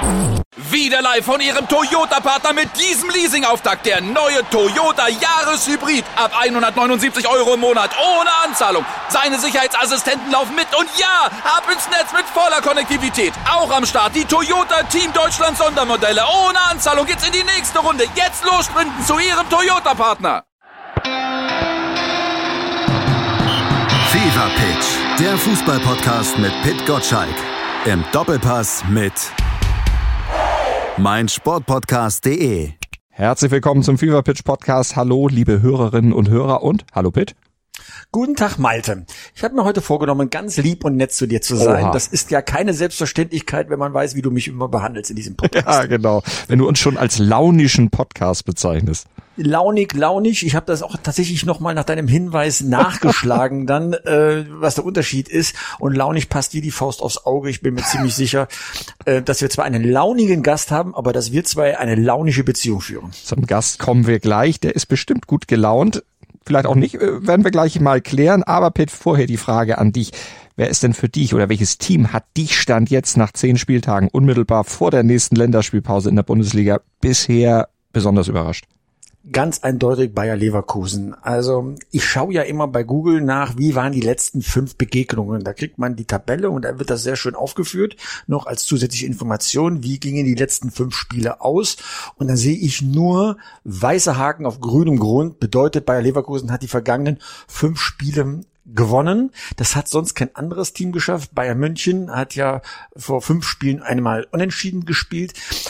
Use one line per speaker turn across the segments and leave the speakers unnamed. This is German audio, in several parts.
Wieder live von Ihrem Toyota-Partner mit diesem Leasing-Auftakt. Der neue Toyota Jahreshybrid. Ab 179 € im Monat. Ohne Anzahlung. Seine Sicherheitsassistenten laufen mit. Und ja, ab ins Netz mit voller Konnektivität. Auch am Start die Toyota Team Deutschland Sondermodelle. Ohne Anzahlung geht's in die nächste Runde. Jetzt los sprinten zu Ihrem Toyota-Partner.
Fever Pitch. Der Fußball-Podcast mit Pit Gottschalk. Im Doppelpass mit meinsportpodcast.de.
Herzlich willkommen zum Fever Pitch Podcast. Hallo, liebe Hörerinnen und Hörer und hallo Pit.
Guten Tag, Malte. Ich habe mir heute vorgenommen, ganz lieb und nett zu dir zu sein.
Oha.
Das ist ja keine Selbstverständlichkeit, wenn man weiß, wie du mich immer behandelst in diesem Podcast.
Ja, genau. Wenn du uns schon als launischen Podcast bezeichnest.
Launig. Ich habe das auch tatsächlich nochmal nach deinem Hinweis nachgeschlagen dann, was der Unterschied ist. Und launig passt wie die Faust aufs Auge. Ich bin mir ziemlich sicher, dass wir zwar einen launigen Gast haben, aber dass wir zwei eine launische Beziehung führen.
Zum Gast kommen wir gleich. Der ist bestimmt gut gelaunt. Vielleicht auch nicht, werden wir gleich mal klären. Aber Pit, vorher die Frage an dich. Wer ist denn für dich oder welches Team hat dich Stand jetzt nach 10 Spieltagen unmittelbar vor der nächsten Länderspielpause in der Bundesliga bisher besonders überrascht?
Ganz eindeutig Bayer Leverkusen. Also ich schaue ja immer bei Google nach, wie waren die letzten 5 Begegnungen. Da kriegt man die Tabelle und da wird das sehr schön aufgeführt, noch als zusätzliche Information, wie gingen die letzten 5 Spiele aus. Und dann sehe ich nur weiße Haken auf grünem Grund. Bedeutet, Bayer Leverkusen hat die vergangenen 5 Spiele gewonnen. Das hat sonst kein anderes Team geschafft. Bayern München hat ja vor 5 Spielen einmal unentschieden gespielt.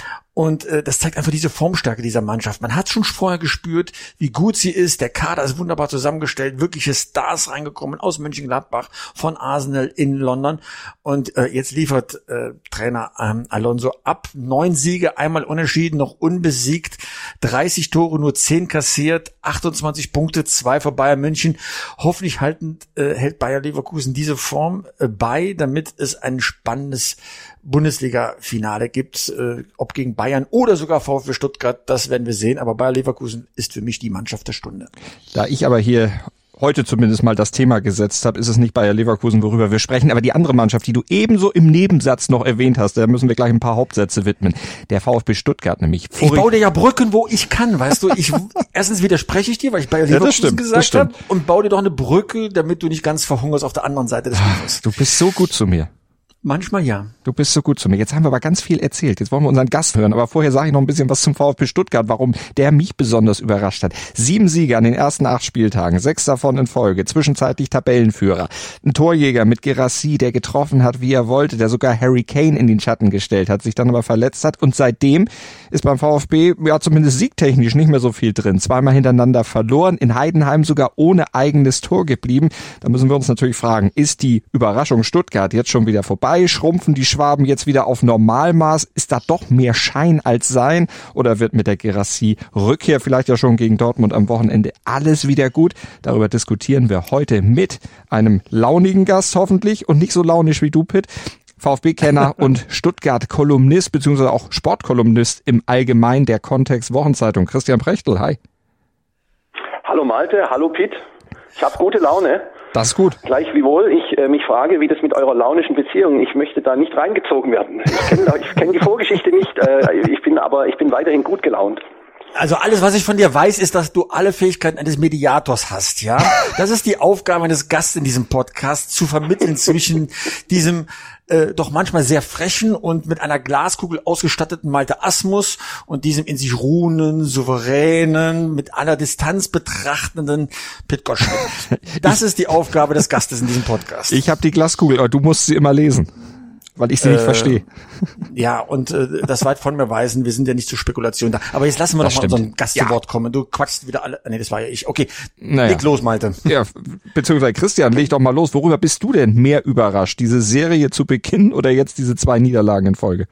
Und das zeigt einfach diese Formstärke dieser Mannschaft. Man hat schon vorher gespürt, wie gut sie ist. Der Kader ist wunderbar zusammengestellt. Wirkliche Stars reingekommen aus Mönchengladbach, von Arsenal in London. Und jetzt liefert Trainer Alonso ab. 9 Siege, einmal unentschieden, noch unbesiegt. 30 Tore, nur 10 kassiert. 28 Punkte, 2 für Bayern München. Hoffentlich hält Bayer Leverkusen diese Form bei, damit es ein spannendes Bundesliga-Finale gibt, ob gegen Bayern oder sogar VfB Stuttgart, das werden wir sehen. Aber Bayer Leverkusen ist für mich die Mannschaft der Stunde.
Da ich aber hier heute zumindest mal das Thema gesetzt habe, ist es nicht Bayer Leverkusen, worüber wir sprechen, aber die andere Mannschaft, die du ebenso im Nebensatz noch erwähnt hast, da müssen wir gleich ein paar Hauptsätze widmen. Der VfB Stuttgart nämlich.
Ich baue dir ja Brücken, wo ich kann, weißt du. Erstens widerspreche ich dir, weil ich Bayer Leverkusen gesagt habe, und baue dir doch eine Brücke, damit du nicht ganz verhungerst auf der anderen Seite des Rifes.
Du bist so gut zu mir.
Manchmal ja.
Du bist so gut zu mir. Jetzt haben wir aber ganz viel erzählt. Jetzt wollen wir unseren Gast hören. Aber vorher sage ich noch ein bisschen was zum VfB Stuttgart, warum der mich besonders überrascht hat. 7 Siege an den ersten 8 Spieltagen, 6 davon in Folge, zwischenzeitlich Tabellenführer. Ein Torjäger mit Guirassy, der getroffen hat, wie er wollte, der sogar Harry Kane in den Schatten gestellt hat, sich dann aber verletzt hat. Und seitdem ist beim VfB ja zumindest siegtechnisch nicht mehr so viel drin. 2-mal hintereinander verloren, in Heidenheim sogar ohne eigenes Tor geblieben. Da müssen wir uns natürlich fragen, ist die Überraschung Stuttgart jetzt schon wieder vorbei? Schrumpfen die Schwaben jetzt wieder auf Normalmaß? Ist da doch mehr Schein als Sein? Oder wird mit der Guirassy-Rückkehr vielleicht ja schon gegen Dortmund am Wochenende alles wieder gut? Darüber diskutieren wir heute mit einem launigen Gast hoffentlich und nicht so launisch wie du, Pit. VfB-Kenner und Stuttgart-Kolumnist beziehungsweise auch Sportkolumnist im Allgemeinen der Kontext-Wochenzeitung. Christian Prechtl, hi.
Hallo Malte, hallo Pit. Ich habe gute Laune.
Das ist gut.
Gleichwohl ich mich frage, wie das mit eurer launischen Beziehung, ich möchte da nicht reingezogen werden. Ich kenn die Vorgeschichte nicht, ich bin weiterhin gut gelaunt.
Also alles, was ich von dir weiß, ist, dass du alle Fähigkeiten eines Mediators hast, ja? Das ist die Aufgabe eines Gastes in diesem Podcast, zu vermitteln zwischen diesem doch manchmal sehr frechen und mit einer Glaskugel ausgestatteten Malte Asmus und diesem in sich ruhenden, souveränen, mit aller Distanz betrachtenden Pit Gottschalk. Das ist die Aufgabe des Gastes in diesem Podcast.
Ich habe die Glaskugel, aber du musst sie immer lesen, weil ich sie nicht verstehe.
Ja, und das weit von mir weisen, wir sind ja nicht zur Spekulation da. Aber jetzt lassen wir doch mal unseren Gast zu Wort kommen. Du quatschst wieder alle. Nee, das war ja ich. Okay, leg los, Malte.
Ja, beziehungsweise Christian, leg doch mal los. Worüber bist du denn mehr überrascht? Diese Serie zu Beginn oder jetzt diese 2 Niederlagen in Folge?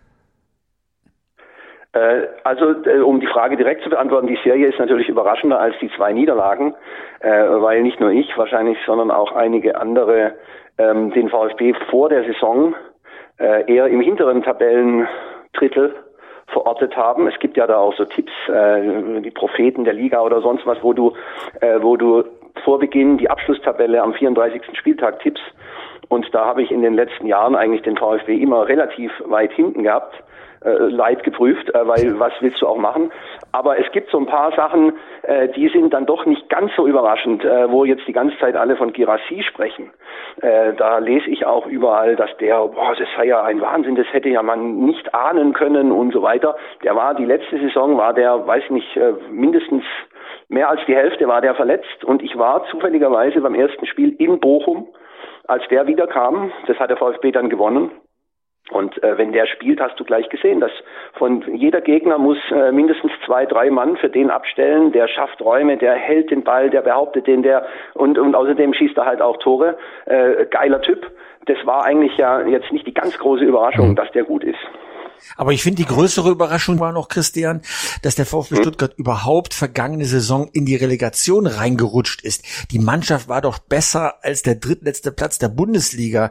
Also, um die Frage direkt zu beantworten, die Serie ist natürlich überraschender als die 2 Niederlagen, weil nicht nur ich wahrscheinlich, sondern auch einige andere den VfB vor der Saison eher im hinteren Tabellendrittel verortet haben. Es gibt ja da auch so Tipps, die Propheten der Liga oder sonst was, wo du vor Beginn die Abschlusstabelle am 34. Spieltag tippst. Und da habe ich in den letzten Jahren eigentlich den VfB immer relativ weit hinten gehabt, leid geprüft, weil was willst du auch machen? Aber es gibt so ein paar Sachen, die sind dann doch nicht ganz so überraschend, wo jetzt die ganze Zeit alle von Guirassy sprechen. Da lese ich auch überall, dass das sei ja ein Wahnsinn, das hätte ja man nicht ahnen können und so weiter. Die letzte Saison war der, weiß nicht, mindestens mehr als die Hälfte war der verletzt und ich war zufälligerweise beim ersten Spiel in Bochum, als der wieder kam. Das hat der VfB dann gewonnen. Und wenn der spielt, hast du gleich gesehen, dass von jeder Gegner muss mindestens 2-3 Mann für den abstellen, der schafft Räume, der hält den Ball, der behauptet den, und außerdem schießt er halt auch Tore. Geiler Typ. Das war eigentlich ja jetzt nicht die ganz große Überraschung, dass der gut ist.
Aber ich finde, die größere Überraschung war noch, Christian, dass der VfB Stuttgart überhaupt vergangene Saison in die Relegation reingerutscht ist. Die Mannschaft war doch besser als der drittletzte Platz der Bundesliga.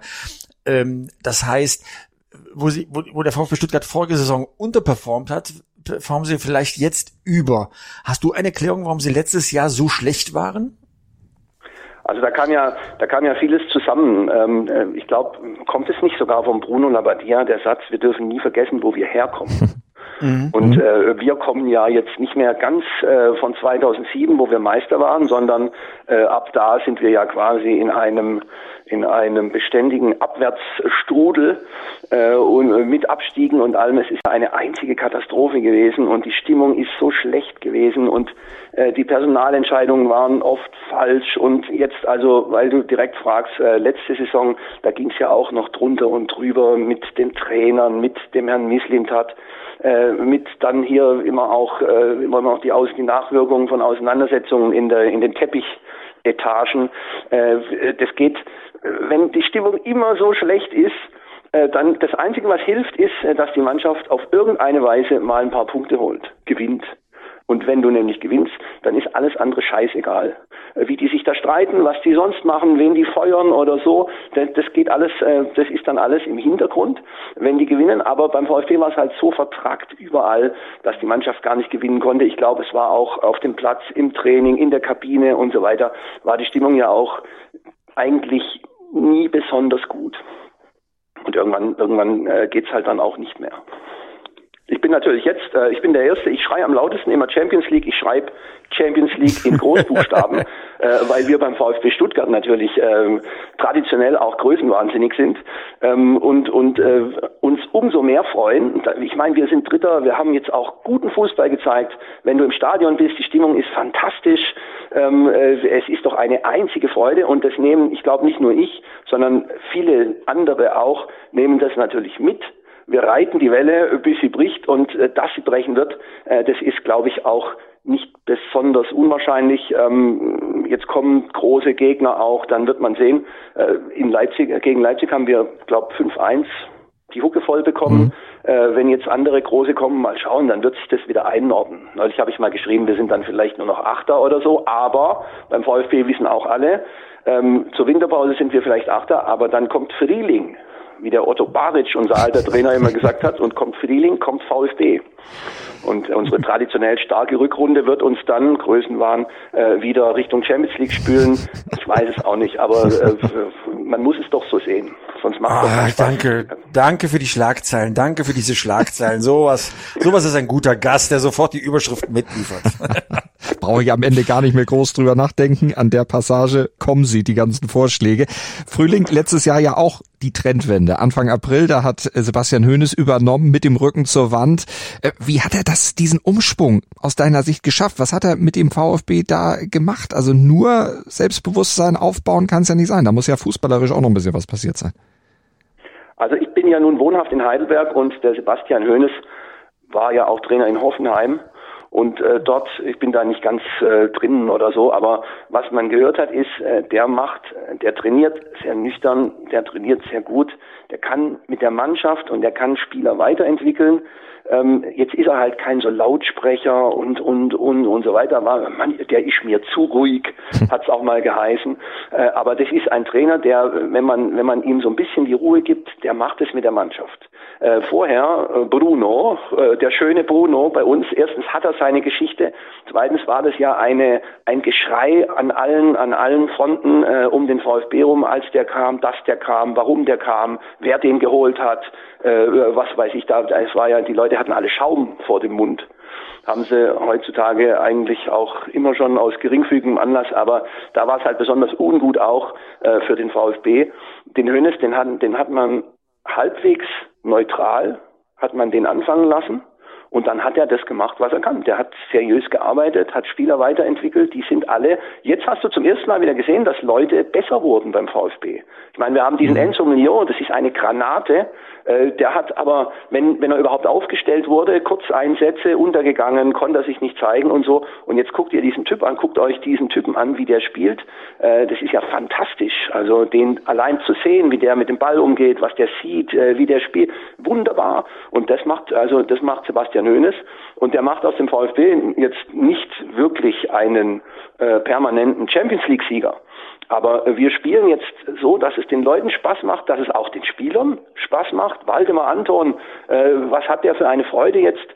Das heißt, wo der VfB Stuttgart vorige Saison unterperformt hat, performen sie vielleicht jetzt über. Hast du eine Erklärung, warum sie letztes Jahr so schlecht waren?
Also da kam ja vieles zusammen. Ich glaube, kommt es nicht sogar von Bruno Labbadia, der Satz, wir dürfen nie vergessen, wo wir herkommen. Und wir kommen ja jetzt nicht mehr ganz von 2007, wo wir Meister waren, sondern ab da sind wir ja quasi in einem beständigen Abwärtsstrudel und mit Abstiegen und allem. Es ist eine einzige Katastrophe gewesen und die Stimmung ist so schlecht gewesen und die Personalentscheidungen waren oft falsch und jetzt also, weil du direkt fragst, letzte Saison, da ging es ja auch noch drunter und drüber mit den Trainern, mit dem Herrn Mislintat, mit dann hier immer noch die Nachwirkungen von Auseinandersetzungen in den Teppichetagen. Das geht, wenn die Stimmung immer so schlecht ist, dann das Einzige, was hilft, ist, dass die Mannschaft auf irgendeine Weise mal ein paar Punkte holt, gewinnt. Und wenn du nämlich gewinnst, dann ist alles andere scheißegal. Wie die sich da streiten, was die sonst machen, wen die feuern oder so, das geht alles, das ist dann alles im Hintergrund, wenn die gewinnen. Aber beim VfB war es halt so vertrackt überall, dass die Mannschaft gar nicht gewinnen konnte. Ich glaube, es war auch auf dem Platz, im Training, in der Kabine und so weiter, war die Stimmung ja auch eigentlich nie besonders gut. Und irgendwann geht's halt dann auch nicht mehr. Ich bin natürlich jetzt, ich bin der Erste, ich schreie am lautesten immer Champions League, ich schreibe Champions League in Großbuchstaben, weil wir beim VfB Stuttgart natürlich traditionell auch größenwahnsinnig sind und uns umso mehr freuen. Ich meine, wir sind Dritter, wir haben jetzt auch guten Fußball gezeigt. Wenn du im Stadion bist, die Stimmung ist fantastisch. Es ist doch eine einzige Freude und das nehmen, ich glaube nicht nur ich, sondern viele andere auch, nehmen das natürlich mit. Wir reiten die Welle, bis sie bricht und dass sie brechen wird, das ist, glaube ich, auch nicht besonders unwahrscheinlich. Jetzt kommen große Gegner auch, dann wird man sehen. Gegen Leipzig haben wir, glaube 5-1 die Hucke voll bekommen. Wenn jetzt andere große kommen, mal schauen, dann wird sich das wieder einordnen. Neulich habe ich mal geschrieben, wir sind dann vielleicht nur noch Achter oder so, aber beim VfB wissen auch alle, zur Winterpause sind wir vielleicht Achter, aber dann kommt Frieling, wie der Otto Baric, unser alter Trainer, immer gesagt hat, und kommt Frieling, kommt VfB. Und unsere traditionell starke Rückrunde wird uns dann, Größenwahn, wieder Richtung Champions League spülen. Ich weiß es auch nicht, aber man muss es doch so sehen. Sonst macht das
Danke. Danke für die Schlagzeilen. Danke für diese Schlagzeilen. Sowas ist ein guter Gast, der sofort die Überschrift mitliefert.
Brauche ich am Ende gar nicht mehr groß drüber nachdenken. An der Passage kommen die ganzen Vorschläge. Frühling, letztes Jahr ja auch die Trendwende. Anfang April, da hat Sebastian Hoeneß übernommen mit dem Rücken zur Wand. Wie hat er diesen Umschwung aus deiner Sicht geschafft? Was hat er mit dem VfB da gemacht? Also nur Selbstbewusstsein aufbauen kann es ja nicht sein. Da muss ja fußballerisch auch noch ein bisschen was passiert sein.
Also ich bin ja nun wohnhaft in Heidelberg und der Sebastian Hoeneß war ja auch Trainer in Hoffenheim. Und dort, ich bin da nicht ganz drinnen oder so, aber was man gehört hat, ist, der trainiert sehr nüchtern, der trainiert sehr gut, der kann mit der Mannschaft und der kann Spieler weiterentwickeln. Jetzt ist er halt kein so Lautsprecher und so weiter. Der ist mir zu ruhig, hat's auch mal geheißen. Aber das ist ein Trainer, der, wenn man ihm so ein bisschen die Ruhe gibt, der macht es mit der Mannschaft. Vorher Bruno, der schöne Bruno bei uns, erstens hat er seine Geschichte. Zweitens war das ja ein Geschrei an allen Fronten um den VfB rum, als der kam, dass der kam, warum der kam, wer den geholt hat, was weiß ich da. Es war ja, die Leute hatten alle Schaum vor dem Mund. Haben sie heutzutage eigentlich auch immer schon aus geringfügigem Anlass, aber da war es halt besonders ungut auch für den VfB. Den Hoeneß, den hat man halbwegs neutral, hat man den anfangen lassen. Und dann hat er das gemacht, was er kann. Der hat seriös gearbeitet, hat Spieler weiterentwickelt, die sind alle, jetzt hast du zum ersten Mal wieder gesehen, dass Leute besser wurden beim VfB. Ich meine, wir haben diesen Enzo Milion, das ist eine Granate, der hat aber, wenn er überhaupt aufgestellt wurde, Kurzeinsätze untergegangen, konnte er sich nicht zeigen und so. Und jetzt guckt ihr diesen Typ an, guckt euch diesen Typen an, wie der spielt. Das ist ja fantastisch. Also den allein zu sehen, wie der mit dem Ball umgeht, was der sieht, wie der spielt, wunderbar. Und das macht Sebastian Hoeneß. Und der macht aus dem VfB jetzt nicht wirklich einen permanenten Champions-League-Sieger. Aber wir spielen jetzt so, dass es den Leuten Spaß macht, dass es auch den Spielern Spaß macht. Waldemar Anton, was hat der für eine Freude jetzt?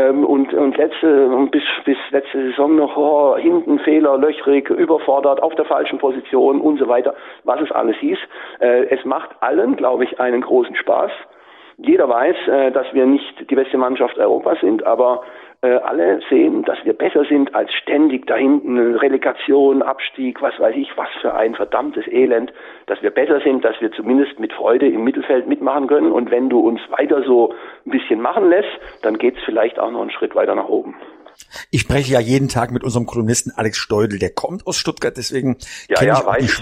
Bis letzte Saison noch hinten Fehler, löchrig, überfordert, auf der falschen Position und so weiter, was es alles hieß. Es macht allen, glaube ich, einen großen Spaß. Jeder weiß, dass wir nicht die beste Mannschaft Europas sind, aber alle sehen, dass wir besser sind als ständig da hinten Relegation, Abstieg, was weiß ich, was für ein verdammtes Elend, dass wir besser sind, dass wir zumindest mit Freude im Mittelfeld mitmachen können. Und wenn du uns weiter so ein bisschen machen lässt, dann geht's vielleicht auch noch einen Schritt weiter nach oben.
Ich spreche ja jeden Tag mit unserem Kolumnisten Alex Steudel, der kommt aus Stuttgart, deswegen kenne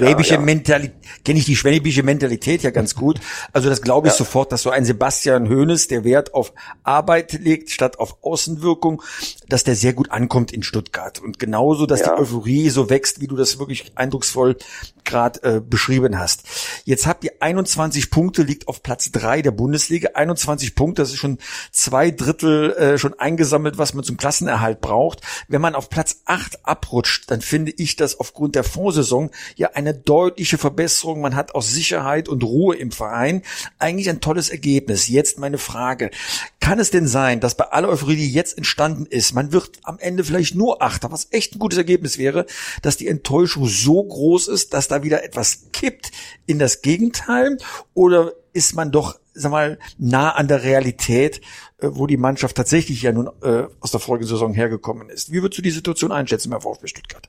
ich die schwäbische Mentalität ja ganz gut. Also das glaube ich sofort, dass so ein Sebastian Hoeneß, der Wert auf Arbeit legt statt auf Außenwirkung, dass der sehr gut ankommt in Stuttgart. Und genauso, dass die Euphorie so wächst, wie du das wirklich eindrucksvoll gerade beschrieben hast. Jetzt habt ihr 21 Punkte, liegt auf Platz 3 der Bundesliga. 21 Punkte, das ist schon 2/3 schon eingesammelt, was man zum Klassenerhalt braucht. Wenn man auf Platz 8 abrutscht, dann finde ich das aufgrund der Vorsaison ja eine deutliche Verbesserung. Man hat auch Sicherheit und Ruhe im Verein. Eigentlich ein tolles Ergebnis. Jetzt meine Frage. Kann es denn sein, dass bei aller Euphorie, die jetzt entstanden ist, man wird am Ende vielleicht nur Achter, was echt ein gutes Ergebnis wäre, dass die Enttäuschung so groß ist, dass da wieder etwas kippt in das Gegenteil? Oder ist man doch, sag mal, nah an der Realität, wo die Mannschaft tatsächlich ja nun aus der Folgesaison hergekommen ist? Wie würdest du die Situation einschätzen beim VfB Stuttgart?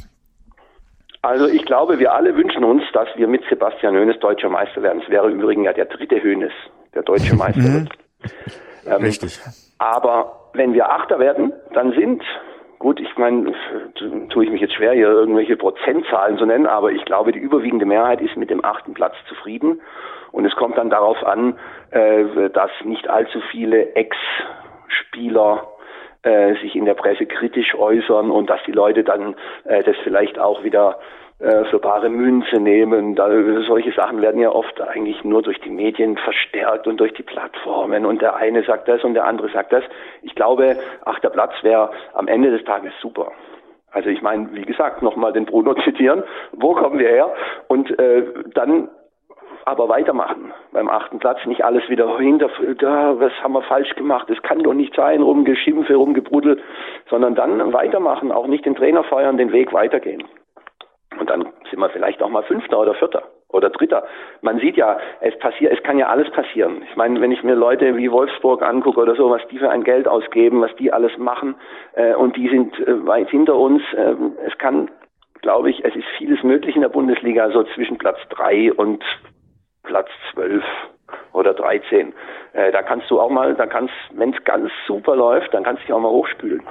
Also ich glaube, wir alle wünschen uns, dass wir mit Sebastian Hoeneß deutscher Meister werden. Es wäre übrigens ja der 3. Hoeneß, der deutsche Meister wird.
Richtig.
Aber wenn wir Achter werden, dann gut, ich meine, tue ich mich jetzt schwer, hier irgendwelche Prozentzahlen zu nennen, aber ich glaube, die überwiegende Mehrheit ist mit dem 8. Platz zufrieden. Und es kommt dann darauf an, dass nicht allzu viele Ex-Spieler sich in der Presse kritisch äußern und dass die Leute dann das vielleicht auch wieder für bare Münze nehmen. Solche Sachen werden ja oft eigentlich nur durch die Medien verstärkt und durch die Plattformen und der eine sagt das und der andere sagt das. Ich glaube, 8. Platz wäre am Ende des Tages super. Also ich meine, wie gesagt, nochmal den Bruno zitieren, wo kommen wir her? Und dann aber weitermachen. Beim 8. Platz nicht alles wieder was haben wir falsch gemacht, das kann doch nicht sein, rumgeschimpfe, rumgebrudel, sondern dann weitermachen, auch nicht den Trainer feuern, den Weg weitergehen. Und dann sind wir vielleicht auch mal 5. oder 4. oder 3. Man sieht ja, es kann ja alles passieren. Ich meine, wenn ich mir Leute wie Wolfsburg angucke oder so, was die für ein Geld ausgeben, was die alles machen, und die sind weit hinter uns. Es kann, glaube ich, es ist vieles möglich in der Bundesliga, so zwischen Platz 3 und Platz 12 oder 13. Da kannst du auch mal, wenn es ganz super läuft, dann kannst du dich auch mal hochspülen.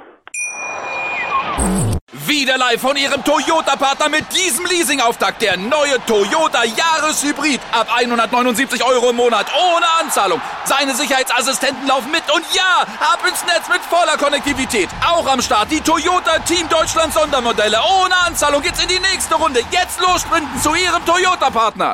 Wieder live von Ihrem Toyota-Partner mit diesem Leasing-Auftakt. Der neue Toyota Jahreshybrid. Ab 179 € im Monat. Ohne Anzahlung. Seine Sicherheitsassistenten laufen mit. Und ja, ab ins Netz mit voller Konnektivität. Auch am Start die Toyota Team Deutschland Sondermodelle. Ohne Anzahlung geht's in die nächste Runde. Jetzt los sprinten zu Ihrem Toyota-Partner.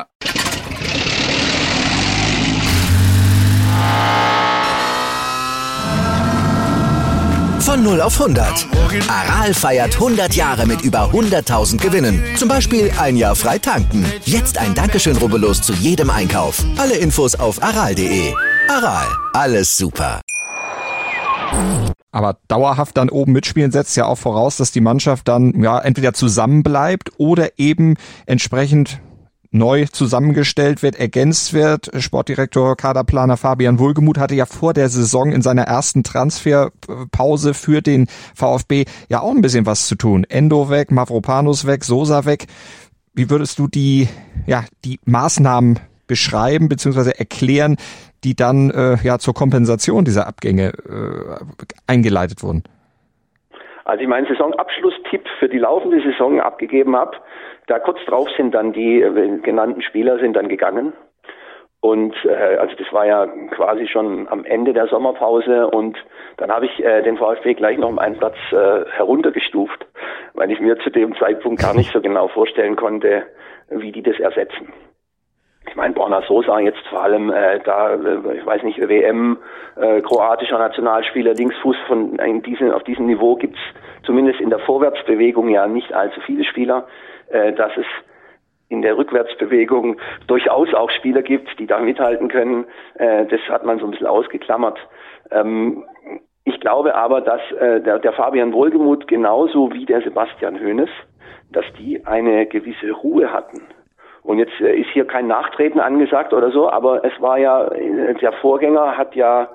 Von 0 auf 100. Aral feiert 100 Jahre mit über 100.000 Gewinnen. Zum Beispiel ein Jahr frei tanken. Jetzt ein Dankeschön, rubbellos zu jedem Einkauf. Alle Infos auf aral.de. Aral, alles super.
Aber dauerhaft dann oben mitspielen setzt ja auch voraus, dass die Mannschaft dann ja entweder zusammenbleibt oder eben entsprechend neu zusammengestellt wird, ergänzt wird. Sportdirektor, Kaderplaner Fabian Wohlgemuth hatte ja vor der Saison in seiner ersten Transferpause für den VfB ja auch ein bisschen was zu tun. Endo weg, Mavropanos weg, Sosa weg. Wie würdest du die Maßnahmen beschreiben bzw. erklären, die dann zur Kompensation dieser Abgänge eingeleitet wurden?
Als ich meinen Saisonabschlusstipp für die laufende Saison abgegeben habe, da kurz drauf sind dann die genannten Spieler sind dann gegangen. Und also das war ja quasi schon am Ende der Sommerpause und dann habe ich den VfB gleich noch um einen Platz heruntergestuft, weil ich mir zu dem Zeitpunkt gar nicht so genau vorstellen konnte, wie die das ersetzen. Ich meine, Borna Sosa jetzt vor allem ich weiß nicht, WM, kroatischer Nationalspieler, Linksfuß auf diesem Niveau gibt's zumindest in der Vorwärtsbewegung ja nicht allzu viele Spieler, dass es in der Rückwärtsbewegung durchaus auch Spieler gibt, die da mithalten können. Das hat man so ein bisschen ausgeklammert. Ich glaube aber, dass der Fabian Wohlgemuth genauso wie der Sebastian Hoeneß, dass die eine gewisse Ruhe hatten. Und jetzt ist hier kein Nachtreten angesagt oder so, aber es war ja, der Vorgänger hat ja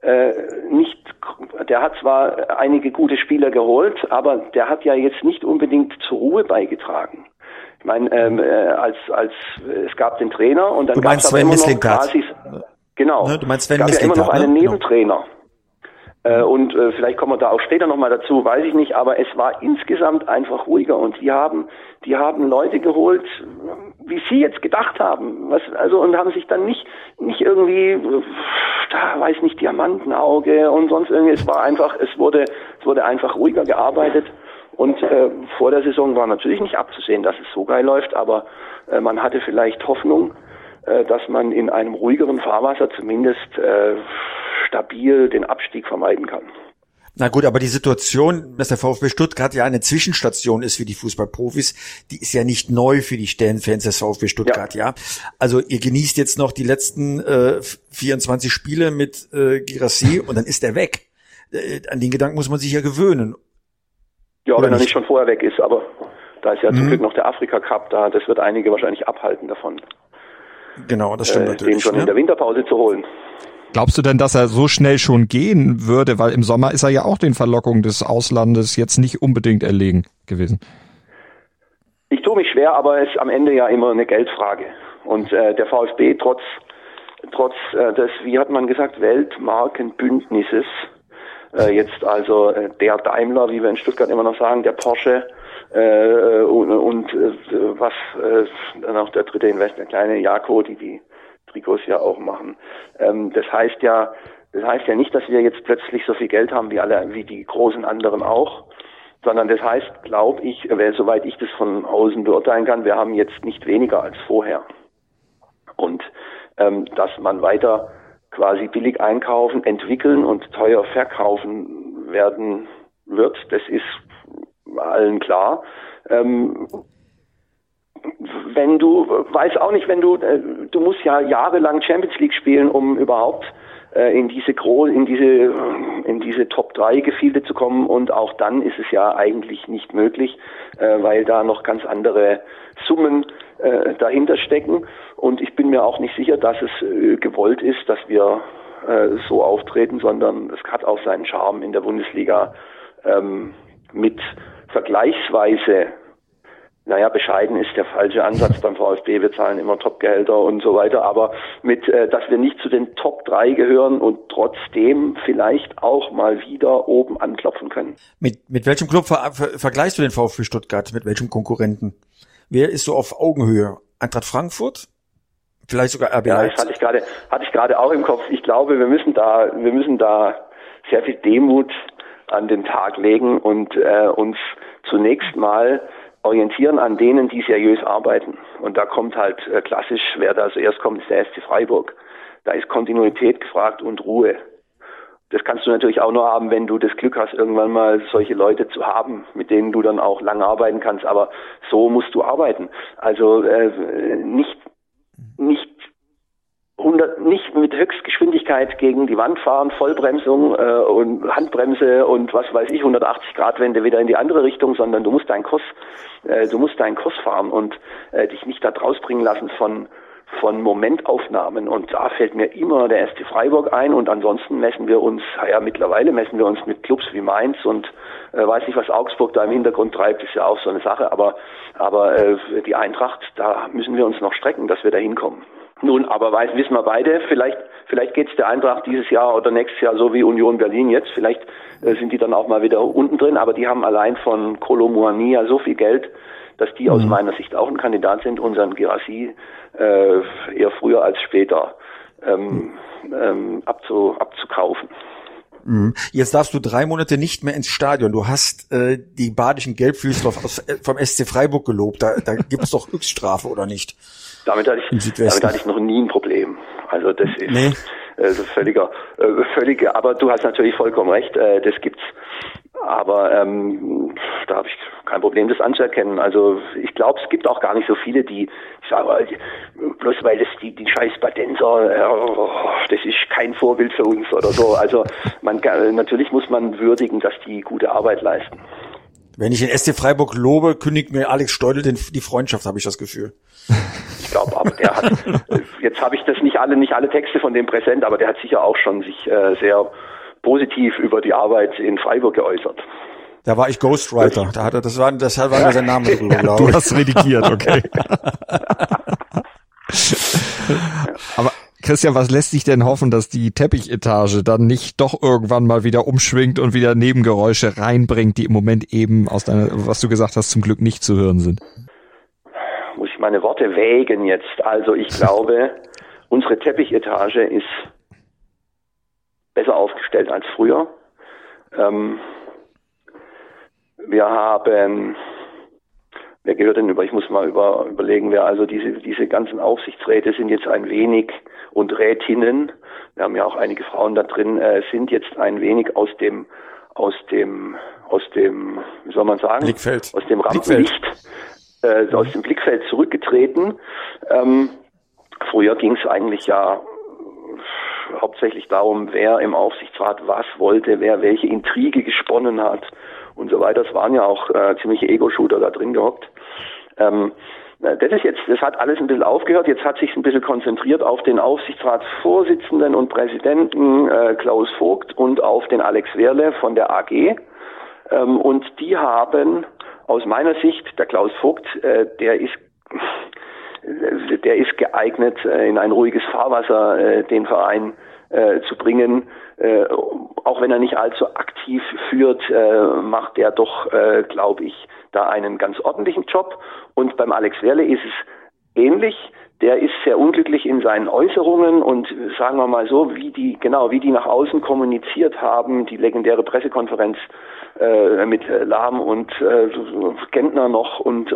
der hat zwar einige gute Spieler geholt, aber der hat ja jetzt nicht unbedingt zur Ruhe beigetragen. Ich meine, es gab den Trainer und dann gab es aber immer noch quasi, genau,
ne, du meinst Sven
es gab ja immer noch einen Nebentrainer.
Genau.
Vielleicht kommen wir da auch später nochmal dazu, weiß ich nicht, aber es war insgesamt einfach ruhiger und die haben Leute geholt, wie sie jetzt gedacht haben, und haben sich dann nicht irgendwie, weiß nicht, Diamantenauge und sonst irgendwie, es wurde einfach ruhiger gearbeitet und vor der Saison war natürlich nicht abzusehen, dass es so geil läuft, aber man hatte vielleicht Hoffnung, dass man in einem ruhigeren Fahrwasser zumindest stabil den Abstieg vermeiden kann.
Na gut, aber die Situation, dass der VfB Stuttgart ja eine Zwischenstation ist für die Fußballprofis, die ist ja nicht neu für die Sternfans des VfB Stuttgart, ja. Also ihr genießt jetzt noch die letzten 24 Spiele mit Guirassy und dann ist er weg. An den Gedanken muss man sich ja gewöhnen.
Ja, wenn er nicht schon vorher weg ist, aber da ist ja zum Glück noch der Afrika Cup da, das wird einige wahrscheinlich abhalten davon.
Genau, das stimmt natürlich.
Den schon in der Winterpause zu holen.
Glaubst du denn, dass er so schnell schon gehen würde? Weil im Sommer ist er ja auch den Verlockungen des Auslandes jetzt nicht unbedingt erlegen gewesen.
Ich tue mich schwer, aber es ist am Ende ja immer eine Geldfrage. Und der VfB trotz des, wie hat man gesagt, Weltmarkenbündnisses, jetzt also der Daimler, wie wir in Stuttgart immer noch sagen, der Porsche was dann auch der dritte Investor, der kleine Jako, die Trikots ja auch machen. Das heißt ja nicht, dass wir jetzt plötzlich so viel Geld haben wie die großen anderen auch, sondern das heißt, glaube ich, soweit ich das von außen beurteilen kann, wir haben jetzt nicht weniger als vorher. Und dass man weiter quasi billig einkaufen, entwickeln und teuer verkaufen werden wird, das ist allen klar. Wenn du musst ja jahrelang Champions League spielen, um überhaupt in diese Top 3 Gefilde zu kommen, und auch dann ist es ja eigentlich nicht möglich, weil da noch ganz andere Summen dahinter stecken, und ich bin mir auch nicht sicher, dass es gewollt ist, dass wir so auftreten, sondern es hat auch seinen Charme in der Bundesliga mit vergleichsweise, bescheiden ist der falsche Ansatz beim VfB, wir zahlen immer Top-Gehälter und so weiter, aber dass wir nicht zu den Top 3 gehören und trotzdem vielleicht auch mal wieder oben anklopfen können.
Mit welchem Club vergleichst du den VfB Stuttgart? Mit welchem Konkurrenten? Wer ist so auf Augenhöhe? Eintracht Frankfurt? Vielleicht sogar RB Leipzig?
Ja, das hatte ich gerade auch im Kopf. Ich glaube, wir müssen da sehr viel Demut an den Tag legen und uns zunächst mal orientieren an denen, die seriös arbeiten. Und da kommt halt klassisch, wer da zuerst kommt, ist der SC Freiburg. Da ist Kontinuität gefragt und Ruhe. Das kannst du natürlich auch nur haben, wenn du das Glück hast, irgendwann mal solche Leute zu haben, mit denen du dann auch lange arbeiten kannst. Aber so musst du arbeiten. Also nicht nicht mit Höchstgeschwindigkeit gegen die Wand fahren, Vollbremsung und Handbremse und was weiß ich, 180-Grad-Wende wieder in die andere Richtung, sondern du musst deinen Kurs fahren und dich nicht da rausbringen lassen von Momentaufnahmen. Und da fällt mir immer der SC Freiburg ein, und ansonsten mittlerweile messen wir uns mit Clubs wie Mainz und weiß nicht, was Augsburg da im Hintergrund treibt, ist ja auch so eine Sache, aber die Eintracht, da müssen wir uns noch strecken, dass wir da hinkommen. Nun, aber wissen wir beide, vielleicht geht's der Eintracht dieses Jahr oder nächstes Jahr so wie Union Berlin jetzt. Vielleicht sind die dann auch mal wieder unten drin, aber die haben allein von Kolo Muani ja so viel Geld, dass die aus meiner Sicht auch ein Kandidat sind, unseren Guirassy eher früher als später abzukaufen.
Jetzt darfst du 3 Monate nicht mehr ins Stadion. Du hast die badischen Gelbfüßler vom SC Freiburg gelobt. Da gibt's doch Höchststrafe, oder nicht?
Damit hatte ich noch nie ein Problem. Also das ist völlige, aber du hast natürlich vollkommen recht, das gibt's. Aber da habe ich kein Problem, das anzuerkennen. Also ich glaube, es gibt auch gar nicht so viele, die sagen, bloß weil das die scheiß Badenser, das ist kein Vorbild für uns oder so. Also natürlich muss man würdigen, dass die gute Arbeit leisten.
Wenn ich den SC Freiburg lobe, kündigt mir Alex Steudel die Freundschaft, habe ich das Gefühl.
Ich glaube, aber der hat, jetzt habe ich das nicht alle Texte von dem präsent, aber der hat sicher auch schon sich sehr positiv über die Arbeit in Freiburg geäußert.
Da war ich Ghostwriter. Deshalb war mir sein Name drüber, glaube ich.
Du hast redigiert, okay. Aber Christian, was lässt sich denn hoffen, dass die Teppichetage dann nicht doch irgendwann mal wieder umschwingt und wieder Nebengeräusche reinbringt, die im Moment eben was du gesagt hast, zum Glück nicht zu hören sind?
Muss ich meine Worte wägen jetzt. Also ich glaube, unsere Teppichetage ist besser aufgestellt als früher. Wer gehört denn ich muss mal überlegen, diese ganzen Aufsichtsräte sind jetzt ein wenig, und Rätinnen, wir haben ja auch einige Frauen da drin, sind jetzt ein wenig aus dem, wie soll man sagen?
Blickfeld.
Aus dem Rampenlicht, aus dem Blickfeld zurückgetreten. Früher ging es eigentlich ja hauptsächlich darum, wer im Aufsichtsrat was wollte, wer welche Intrige gesponnen hat und so weiter. Es waren ja auch ziemliche Ego-Shooter da drin gehockt. Das hat alles ein bisschen aufgehört. Jetzt hat sich ein bisschen konzentriert auf den Aufsichtsratsvorsitzenden und Präsidenten Klaus Vogt und auf den Alex Wehrle von der AG. Und die haben aus meiner Sicht, der Klaus Vogt, der ist geeignet, in ein ruhiges Fahrwasser den Verein zu bringen. Auch wenn er nicht allzu aktiv führt, macht er doch, glaube ich, da einen ganz ordentlichen Job. Und beim Alex Wehrle ist es ähnlich. Der ist sehr unglücklich in seinen Äußerungen und sagen wir mal so, wie die nach außen kommuniziert haben, die legendäre Pressekonferenz mit Lahm und Gentner noch und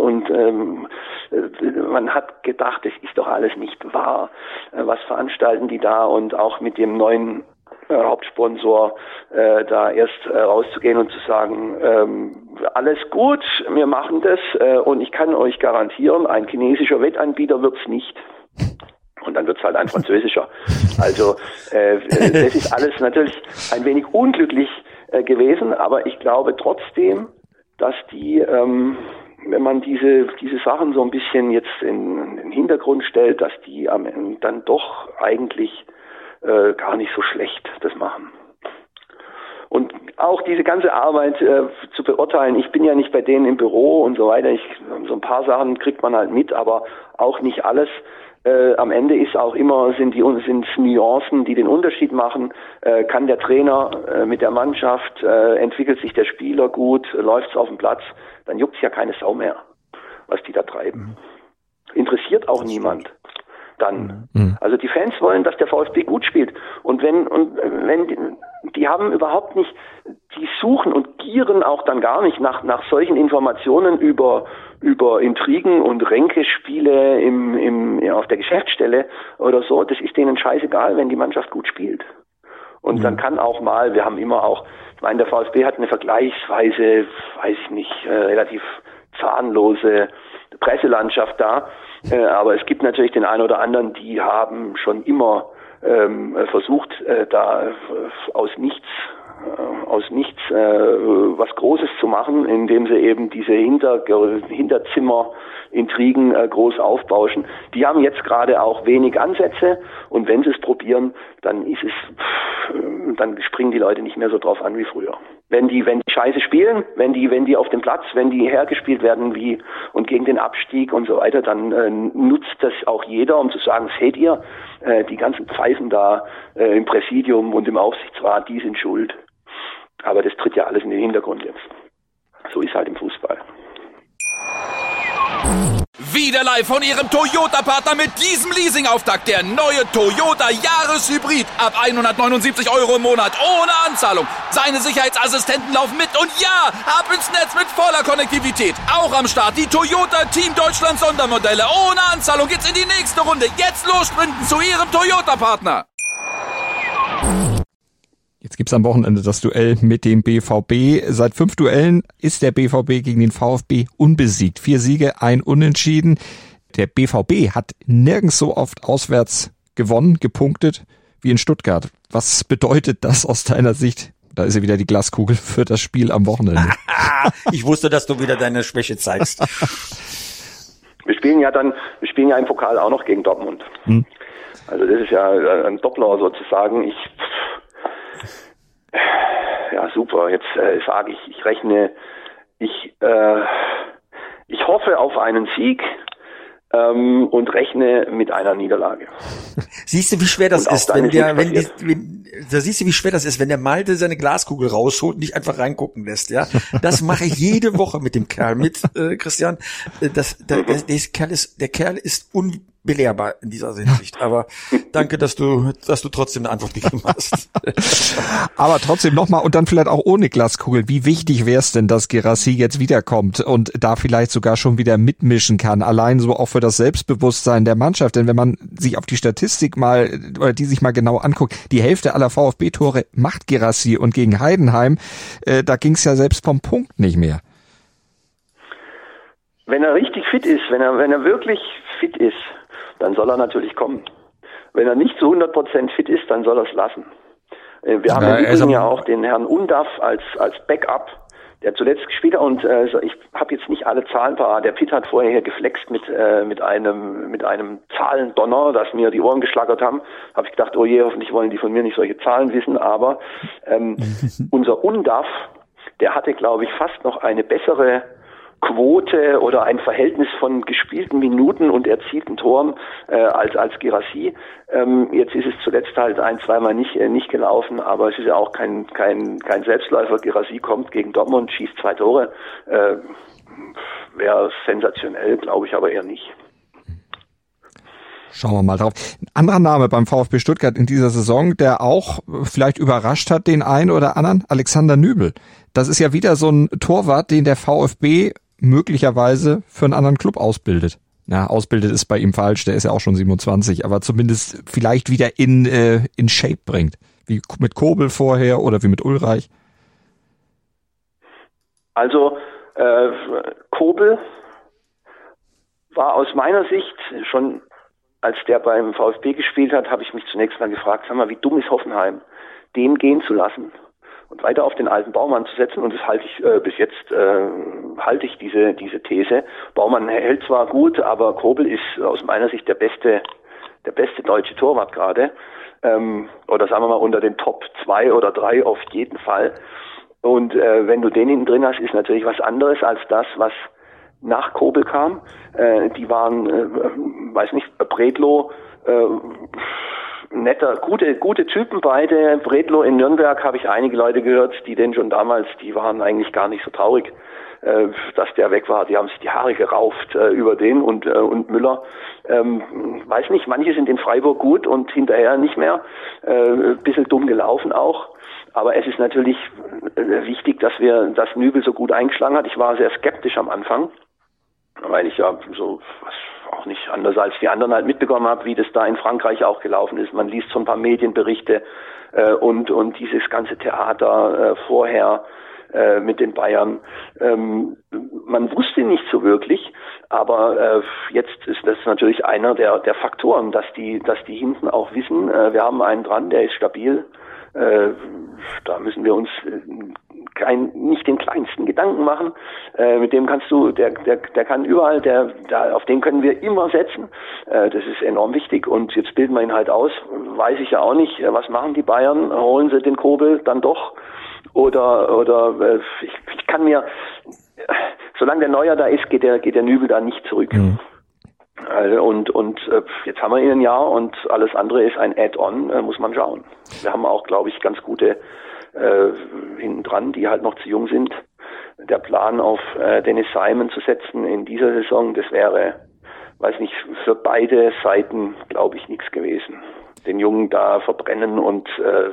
man hat gedacht, das ist doch alles nicht wahr. Was veranstalten die da? Und auch mit dem neuen Hauptsponsor da erst rauszugehen und zu sagen, alles gut, wir machen das und ich kann euch garantieren, ein chinesischer Wettanbieter wird's nicht. Und dann wird's halt ein französischer. Also das ist alles natürlich ein wenig unglücklich gewesen, aber ich glaube trotzdem, dass die, wenn man diese Sachen so ein bisschen jetzt in den Hintergrund stellt, dass die am Ende dann doch eigentlich gar nicht so schlecht das machen. Und auch diese ganze Arbeit zu beurteilen, ich bin ja nicht bei denen im Büro und so weiter, so ein paar Sachen kriegt man halt mit, aber auch nicht alles. Am Ende ist auch immer, sind Nuancen, die den Unterschied machen. Kann der Trainer mit der Mannschaft, entwickelt sich der Spieler gut, läuft's auf dem Platz, dann juckt's ja keine Sau mehr, was die da treiben. Interessiert auch niemand. Dann. Also die Fans wollen, dass der VfB gut spielt. Und wenn die haben überhaupt nicht, die suchen und gieren auch dann gar nicht nach solchen Informationen über Intrigen und Ränkespiele auf der Geschäftsstelle oder so. Das ist denen scheißegal, wenn die Mannschaft gut spielt. Und dann kann auch mal, wir haben immer auch, ich meine, der VfB hat eine vergleichsweise, weiß ich nicht, relativ zahnlose Presselandschaft da. Aber es gibt natürlich den einen oder anderen, die haben schon immer versucht, da aus nichts was Großes zu machen, indem sie eben diese Hinterzimmer-Intrigen groß aufbauschen. Die haben jetzt gerade auch wenig Ansätze und wenn sie es probieren, dann dann springen die Leute nicht mehr so drauf an wie früher. Wenn die Scheiße spielen, wenn die auf dem Platz, wenn die hergespielt werden und gegen den Abstieg und so weiter, dann nutzt das auch jeder, um zu sagen, seht ihr, die ganzen Pfeifen da im Präsidium und im Aufsichtsrat, die sind schuld. Aber das tritt ja alles in den Hintergrund jetzt. So ist halt im Fußball.
Wieder live von Ihrem Toyota-Partner mit diesem Leasing-Auftakt. Der neue Toyota Jahreshybrid. Ab 179 € im Monat. Ohne Anzahlung. Seine Sicherheitsassistenten laufen mit. Und ja, ab ins Netz mit voller Konnektivität. Auch am Start die Toyota Team Deutschland Sondermodelle. Ohne Anzahlung geht's in die nächste Runde. Jetzt los sprinten zu Ihrem Toyota-Partner.
Jetzt gibt's am Wochenende das Duell mit dem BVB. Seit 5 Duellen ist der BVB gegen den VfB unbesiegt. 4 Siege, 1 Unentschieden. Der BVB hat nirgends so oft auswärts gewonnen, gepunktet wie in Stuttgart. Was bedeutet das aus deiner Sicht? Da ist ja wieder die Glaskugel für das Spiel am Wochenende.
Ich wusste, dass du wieder deine Schwäche zeigst.
Wir spielen ja im Pokal auch noch gegen Dortmund. Also das ist ja ein Doppler sozusagen. Ja, super. Jetzt sage ich hoffe auf einen Sieg und rechne mit einer Niederlage.
Siehst du, wie schwer das ist, wenn der Malte seine Glaskugel rausholt und nicht einfach reingucken lässt, ja? Das mache ich jede Woche mit dem Kerl Christian. Der Kerl ist unbelehrbar in dieser Hinsicht. Aber danke, dass du trotzdem eine Antwort gegeben hast.
Aber trotzdem nochmal und dann vielleicht auch ohne Glaskugel. Wie wichtig wäre es denn, dass Guirassy jetzt wiederkommt und da vielleicht sogar schon wieder mitmischen kann? Allein so auch für das Selbstbewusstsein der Mannschaft. Denn wenn man sich auf die Statistik sich mal genau anguckt, die Hälfte aller VfB-Tore macht Guirassy und gegen Heidenheim, da ging es ja selbst vom Punkt nicht mehr.
Wenn er richtig fit ist, wenn er wirklich fit ist, dann soll er natürlich kommen. Wenn er nicht zu 100% fit ist, dann soll er es lassen. Wir haben im Übrigen ja auch den Herrn Undaff als Backup, der zuletzt gespielt hat und ich habe jetzt nicht alle Zahlen parat. Der Pitt hat vorher hier geflext mit einem Zahlendonner, das mir die Ohren geschlagert haben. Habe ich gedacht, oh je, hoffentlich wollen die von mir nicht solche Zahlen wissen, aber unser Undaff, der hatte, glaube ich, fast noch eine bessere Quote oder ein Verhältnis von gespielten Minuten und erzielten Toren als Guirassy. Jetzt ist es zuletzt halt 1-2 Mal nicht gelaufen, aber es ist ja auch kein Selbstläufer. Guirassy kommt gegen Dortmund, schießt 2 Tore. Wäre sensationell, glaube ich aber eher nicht.
Schauen wir mal drauf. Ein anderer Name beim VfB Stuttgart in dieser Saison, der auch vielleicht überrascht hat den einen oder anderen, Alexander Nübel. Das ist ja wieder so ein Torwart, den der VfB möglicherweise für einen anderen Club ausbildet. Ja, ausbildet ist bei ihm falsch, der ist ja auch schon 27, aber zumindest vielleicht wieder in Shape bringt. Wie mit Kobel vorher oder wie mit Ulreich.
Also Kobel war aus meiner Sicht schon, als der beim VfB gespielt hat, habe ich mich zunächst mal gefragt, sag mal, wie dumm ist Hoffenheim, den gehen zu lassen und weiter auf den alten Baumann zu setzen, und das halte ich bis jetzt diese These. Baumann hält zwar gut, aber Kobel ist aus meiner Sicht der beste deutsche Torwart gerade, oder sagen wir mal unter den Top 2 oder 3 auf jeden Fall. Und wenn du den hinten drin hast, ist natürlich was anderes als das, was nach Kobel kam. Die waren, weiß nicht, Bredlow, netter, gute Typen beide. Bredlow in Nürnberg habe ich einige Leute gehört, die waren eigentlich gar nicht so traurig, dass der weg war. Die haben sich die Haare gerauft über den und Müller. Weiß nicht, manche sind in Freiburg gut und hinterher nicht mehr. Bisschen dumm gelaufen auch. Aber es ist natürlich wichtig, dass Nübel so gut eingeschlagen hat. Ich war sehr skeptisch am Anfang, weil ich ja so auch nicht anders als die anderen halt mitbekommen habe, wie das da in Frankreich auch gelaufen ist. Man liest so ein paar Medienberichte und dieses ganze Theater vorher, mit den Bayern. Man wusste nicht so wirklich, aber jetzt ist das natürlich einer der Faktoren, dass die hinten auch wissen, wir haben einen dran, der ist stabil. Da müssen wir uns nicht den kleinsten Gedanken machen. Mit dem kannst du, der kann überall, auf den können wir immer setzen. Das ist enorm wichtig. Und jetzt bilden wir ihn halt aus. Weiß ich ja auch nicht, was machen die Bayern? Holen sie den Kobel dann doch? Oder ich kann mir, solange der Neuer da ist, geht der Nübel da nicht zurück. Mhm. Und jetzt haben wir ihn ein Jahr und alles andere ist ein Add-on, muss man schauen. Wir haben auch, glaube ich, ganz gute hinten dran, die halt noch zu jung sind. Der Plan auf Dennis Simon zu setzen in dieser Saison, das wäre, weiß nicht, für beide Seiten, glaube ich, nichts gewesen. Den Jungen da verbrennen und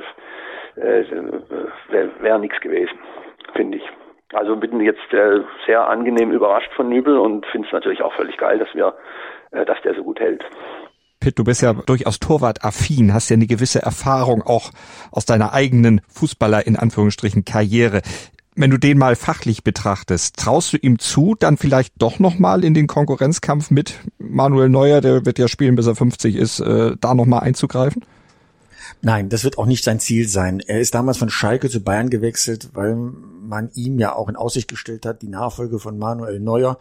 wäre nichts gewesen, finde ich. Also bin jetzt sehr angenehm überrascht von Nübel und finde es natürlich auch völlig geil, dass der so gut hält.
Pitt, du bist ja durchaus torwart-affin, hast ja eine gewisse Erfahrung auch aus deiner eigenen Fußballer in Anführungsstrichen Karriere. Wenn du den mal fachlich betrachtest, traust du ihm zu, dann vielleicht doch nochmal in den Konkurrenzkampf mit Manuel Neuer, der wird ja spielen, bis er 50 ist, da nochmal einzugreifen?
Nein, das wird auch nicht sein Ziel sein. Er ist damals von Schalke zu Bayern gewechselt, weil man ihm ja auch in Aussicht gestellt hat, die Nachfolge von Manuel Neuer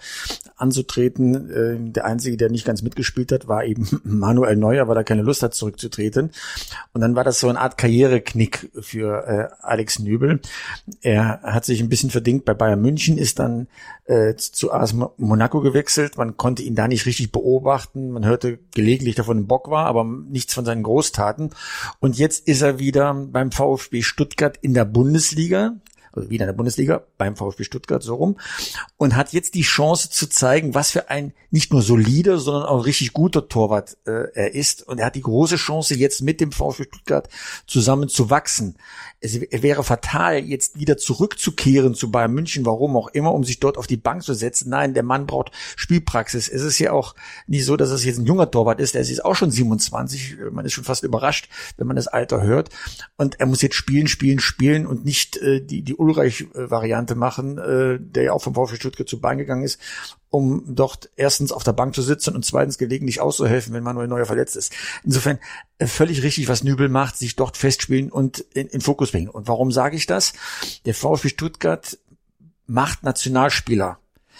anzutreten. Der Einzige, der nicht ganz mitgespielt hat, war eben Manuel Neuer, weil er keine Lust hat, zurückzutreten. Und dann war das so eine Art Karriereknick für Alex Nübel. Er hat sich ein bisschen verdingt bei Bayern München, ist dann zu AS Monaco gewechselt. Man konnte ihn da nicht richtig beobachten. Man hörte gelegentlich davon, ein Bock war, aber nichts von seinen Großtaten. Und jetzt ist er wieder beim VfB Stuttgart in der Bundesliga, also wieder in der Bundesliga, beim VfB Stuttgart so rum, und hat jetzt die Chance zu zeigen, was für ein nicht nur solider, sondern auch richtig guter Torwart er ist. Und er hat die große Chance, jetzt mit dem VfB Stuttgart zusammen zu wachsen. Es wäre fatal, jetzt wieder zurückzukehren zu Bayern München, warum auch immer, um sich dort auf die Bank zu setzen. Nein, der Mann braucht Spielpraxis. Es ist ja auch nicht so, dass es jetzt ein junger Torwart ist, der ist jetzt auch schon 27. Man ist schon fast überrascht, wenn man das Alter hört. Und er muss jetzt spielen und nicht die Ulreich-Variante machen, der ja auch vom VfB Stuttgart zu Bayern gegangen ist, um dort erstens auf der Bank zu sitzen und zweitens gelegentlich auszuhelfen, wenn Manuel Neuer verletzt ist. Insofern völlig richtig, was Nübel macht, sich dort festspielen und in Fokus bringen. Und warum sage ich das? Der VfB Stuttgart macht Nationalspieler.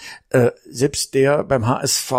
Selbst der beim HSV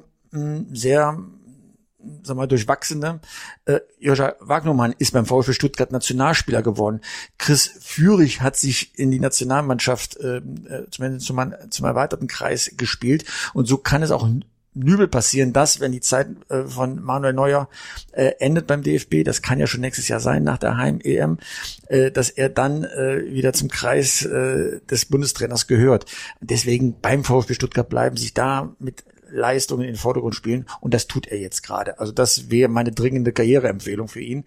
sehr, sag mal, durchwachsene Joscha Wagnermann ist beim VfB Stuttgart Nationalspieler geworden. Chris Führig hat sich in die Nationalmannschaft zumindest zum erweiterten Kreis gespielt. Und so kann es auch Nübel passieren, dass, wenn die Zeit von Manuel Neuer endet beim DFB, das kann ja schon nächstes Jahr sein, nach der Heim-EM, dass er dann wieder zum Kreis des Bundestrainers gehört. Deswegen beim VfB Stuttgart bleiben, sich da mit Leistungen in den Vordergrund spielen, und das tut er jetzt gerade. Also das wäre meine dringende Karriereempfehlung für ihn.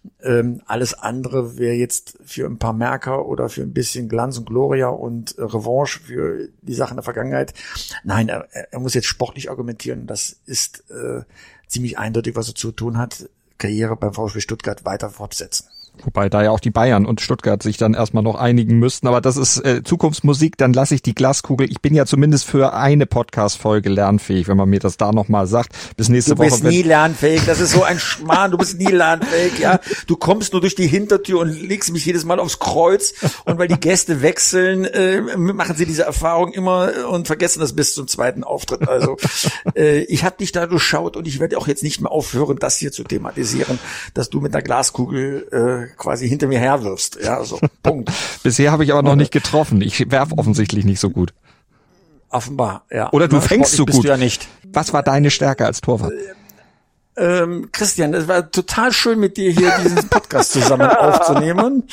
Alles andere wäre jetzt für ein paar Merker oder für ein bisschen Glanz und Gloria und Revanche für die Sachen der Vergangenheit. Nein, er muss jetzt sportlich argumentieren. Das ist ziemlich eindeutig, was er zu tun hat. Karriere beim VfB Stuttgart weiter fortsetzen.
Wobei da ja auch die Bayern und Stuttgart sich dann erstmal noch einigen müssten. Aber das ist Zukunftsmusik, dann lasse ich die Glaskugel. Ich bin ja zumindest für eine Podcast-Folge lernfähig, wenn man mir das da nochmal sagt. Bis nächste Woche.
Du bist nie lernfähig, das ist so ein Schmarrn, du bist nie lernfähig, ja. Du kommst nur durch die Hintertür und legst mich jedes Mal aufs Kreuz. Und weil die Gäste wechseln, machen sie diese Erfahrung immer und vergessen das bis zum zweiten Auftritt. Also ich habe dich da durchschaut und ich werde auch jetzt nicht mehr aufhören, das hier zu thematisieren, dass du mit der Glaskugel quasi hinter mir herwirfst. Ja, so, Punkt.
Bisher habe ich aber noch nicht getroffen. Ich werf offensichtlich nicht so gut.
Offenbar, ja.
Oder du fängst so gut.
Bist du ja nicht.
Was war deine Stärke als Torwart?
Christian, es war total schön, mit dir hier diesen Podcast zusammen aufzunehmen.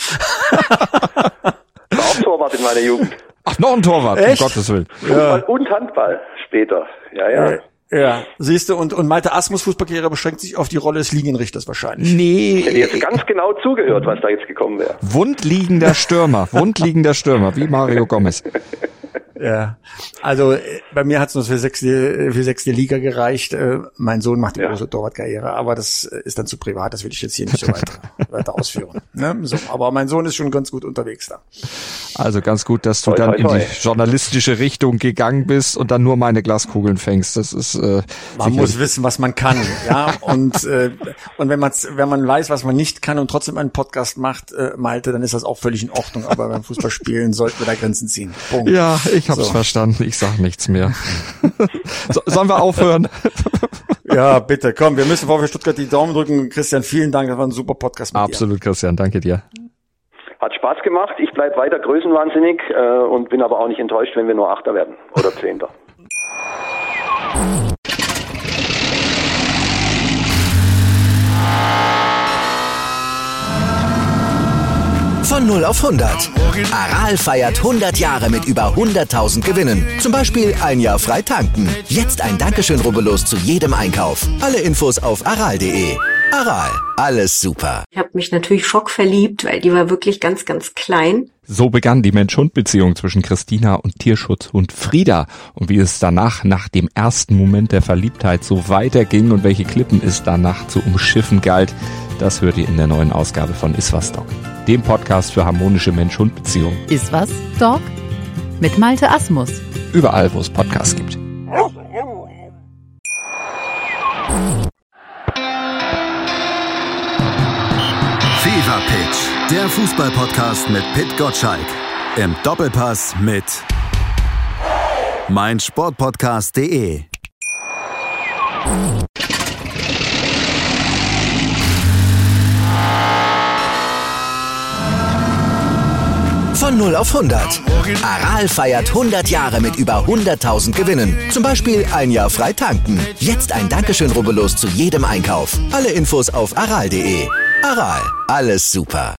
War auch Torwart in meiner Jugend.
Ach, noch ein Torwart,
echt?
Um Gottes Willen.
Fußball und Handball später. Ja.
Ja, siehst du, und Malte Asmus Fußballkarriere beschränkt sich auf die Rolle des Linienrichters wahrscheinlich.
Nee.
Ich hätte jetzt ganz genau zugehört, was da jetzt gekommen wäre.
Wundliegender Stürmer, wie Mario Gomez.
Ja, also bei mir hat es nur für sechste Liga gereicht. Mein Sohn macht die große Torwartkarriere, aber das ist dann zu privat, das will ich jetzt hier nicht so weiter ausführen. Ne? So, aber mein Sohn ist schon ganz gut unterwegs da.
Also ganz gut, dass du dann in die journalistische Richtung gegangen bist und dann nur meine Glaskugeln fängst. Das ist
man muss wissen, was man kann, ja. Und wenn man weiß, was man nicht kann und trotzdem einen Podcast macht, Malte, dann ist das auch völlig in Ordnung. Aber beim Fußballspielen sollten wir da Grenzen ziehen. Punkt.
Ja, ich hab's verstanden. Ich sag nichts mehr. Sollen wir aufhören?
Ja, bitte, komm, wir müssen VfB Stuttgart die Daumen drücken. Christian, vielen Dank, das war ein super Podcast mit dir.
Absolut, Christian, danke dir.
Hat Spaß gemacht, ich bleib weiter größenwahnsinnig und bin aber auch nicht enttäuscht, wenn wir nur Achter werden oder Zehnter.
Von 0 auf 100. Aral feiert 100 Jahre mit über 100.000 Gewinnen. Zum Beispiel ein Jahr frei tanken. Jetzt ein Dankeschön, rubbellos zu jedem Einkauf. Alle Infos auf aral.de. Aral, alles super.
Ich habe mich natürlich schockverliebt, weil die war wirklich ganz, ganz klein.
So begann die Mensch-Hund-Beziehung zwischen Christina und Tierschutzhund Frieda. Und wie es danach, nach dem ersten Moment der Verliebtheit, so weiterging und welche Klippen es danach zu umschiffen galt, das hört ihr in der neuen Ausgabe von Iswas Dog, dem Podcast für harmonische Mensch-Hund-Beziehungen.
Iswas Dog mit Malte Asmus.
Überall, wo es Podcasts gibt.
Fever Pitch, der Fußball-Podcast mit Pit Gottschalk. Im Doppelpass mit meinsportpodcast.de.
Von 0 auf 100. Aral feiert 100 Jahre mit über 100.000 Gewinnen. Zum Beispiel ein Jahr frei tanken. Jetzt ein Dankeschön, rubbellos zu jedem Einkauf. Alle Infos auf aral.de. Aral, alles super.